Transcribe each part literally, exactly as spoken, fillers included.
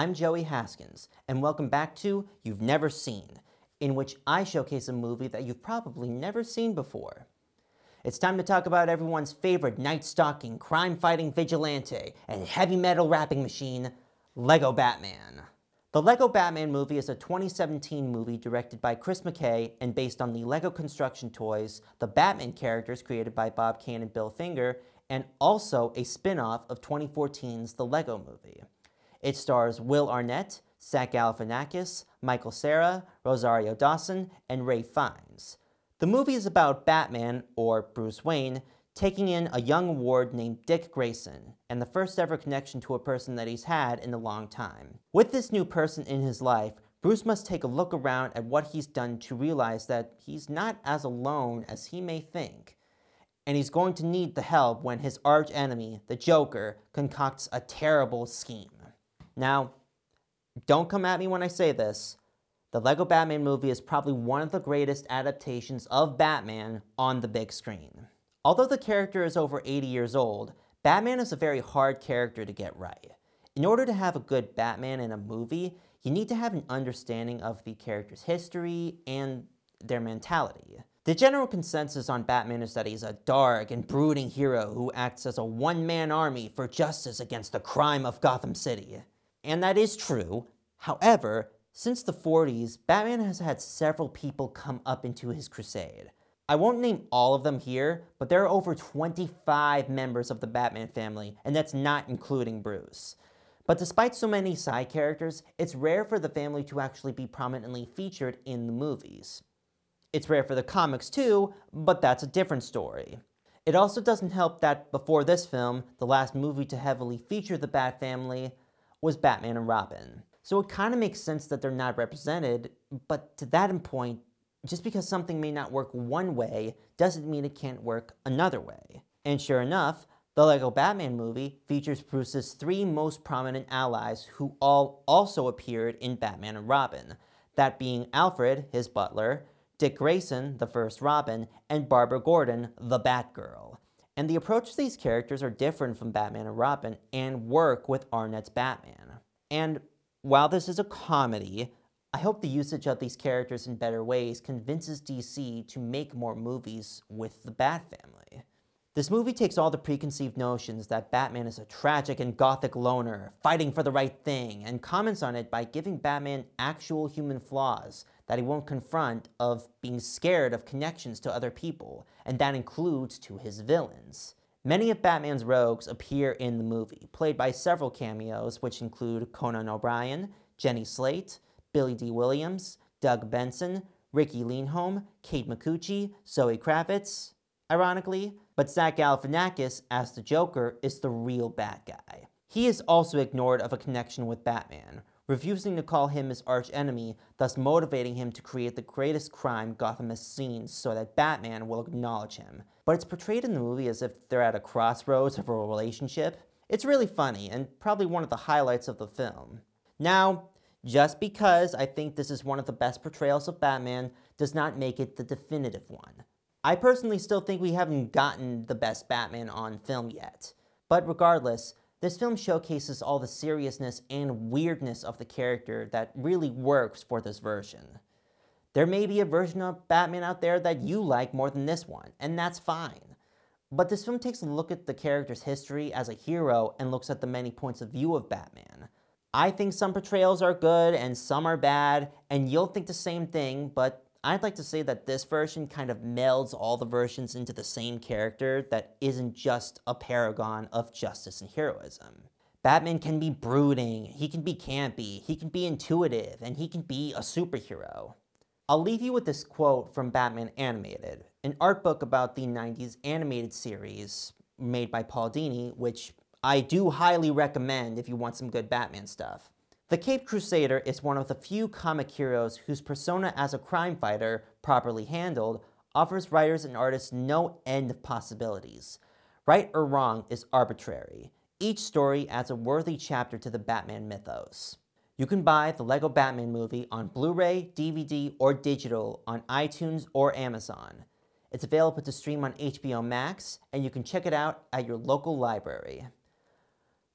I'm Joey Haskins, and welcome back to You've Never Seen, in which I showcase a movie that you've probably never seen before. It's time to talk about everyone's favorite night-stalking, crime-fighting vigilante and heavy metal rapping machine, Lego Batman. The Lego Batman movie is a twenty seventeen movie directed by Chris McKay and based on the Lego construction toys, the Batman characters created by Bob Kane and Bill Finger, and also a spin-off of twenty fourteen's The Lego Movie. It stars Will Arnett, Zach Galifianakis, Michael Cera, Rosario Dawson, and Ralph Fiennes. The movie is about Batman, or Bruce Wayne, taking in a young ward named Dick Grayson, and the first ever connection to a person that he's had in a long time. With this new person in his life, Bruce must take a look around at what he's done to realize that he's not as alone as he may think. And he's going to need the help when his arch-enemy, the Joker, concocts a terrible scheme. Now, don't come at me when I say this. The Lego Batman movie is probably one of the greatest adaptations of Batman on the big screen. Although the character is over eighty years old, Batman is a very hard character to get right. In order to have a good Batman in a movie, you need to have an understanding of the character's history and their mentality. The general consensus on Batman is that he's a dark and brooding hero who acts as a one-man army for justice against the crime of Gotham City. And that is true. However, since the forties, Batman has had several people come up into his crusade. I won't name all of them here, but there are over twenty-five members of the Batman family, and that's not including Bruce. But despite so many side characters, it's rare for the family to actually be prominently featured in the movies. It's rare for the comics too, but that's a different story. It also doesn't help that before this film, the last movie to heavily feature the Bat family was Batman and Robin. So it kind of makes sense that they're not represented, but to that point, just because something may not work one way doesn't mean it can't work another way. And sure enough, the Lego Batman movie features Bruce's three most prominent allies who all also appeared in Batman and Robin, that being Alfred, his butler, Dick Grayson, the first Robin, and Barbara Gordon, the Batgirl. And the approach to these characters are different from Batman and Robin and work with Arnett's Batman. And while this is a comedy, I hope the usage of these characters in better ways convinces D C to make more movies with the Bat family. This movie takes all the preconceived notions that Batman is a tragic and gothic loner, fighting for the right thing, and comments on it by giving Batman actual human flaws that he won't confront, of being scared of connections to other people, and that includes to his villains. Many of Batman's rogues appear in the movie, played by several cameos, which include Conan O'Brien, Jenny Slate, Billy D. Williams, Doug Benson, Ricky Lindholm, Kate Micucci, Zoe Kravitz, ironically, but Zach Galifianakis as the Joker is the real bad guy. He is also ignored of a connection with Batman, refusing to call him his arch-enemy, thus motivating him to create the greatest crime Gotham has seen so that Batman will acknowledge him. But it's portrayed in the movie as if they're at a crossroads of a relationship. It's really funny, and probably one of the highlights of the film. Now, just because I think this is one of the best portrayals of Batman does not make it the definitive one. I personally still think we haven't gotten the best Batman on film yet. But regardless, this film showcases all the seriousness and weirdness of the character that really works for this version. There may be a version of Batman out there that you like more than this one, and that's fine. But this film takes a look at the character's history as a hero and looks at the many points of view of Batman. I think some portrayals are good and some are bad, and you'll think the same thing, but I'd like to say that this version kind of melds all the versions into the same character that isn't just a paragon of justice and heroism. Batman can be brooding, he can be campy, he can be intuitive, and he can be a superhero. I'll leave you with this quote from Batman Animated, an art book about the nineties animated series made by Paul Dini, which I do highly recommend if you want some good Batman stuff. The Caped Crusader is one of the few comic heroes whose persona as a crime fighter, properly handled, offers writers and artists no end of possibilities. Right or wrong is arbitrary. Each story adds a worthy chapter to the Batman mythos. You can buy the Lego Batman movie on Blu-ray, D V D, or digital on iTunes or Amazon. It's available to stream on H B O Max, and you can check it out at your local library.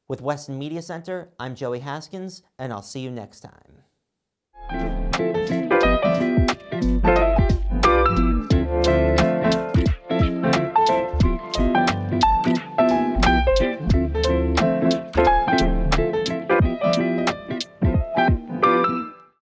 With Weston Media Center, I'm Joey Haskins, and I'll see you next time.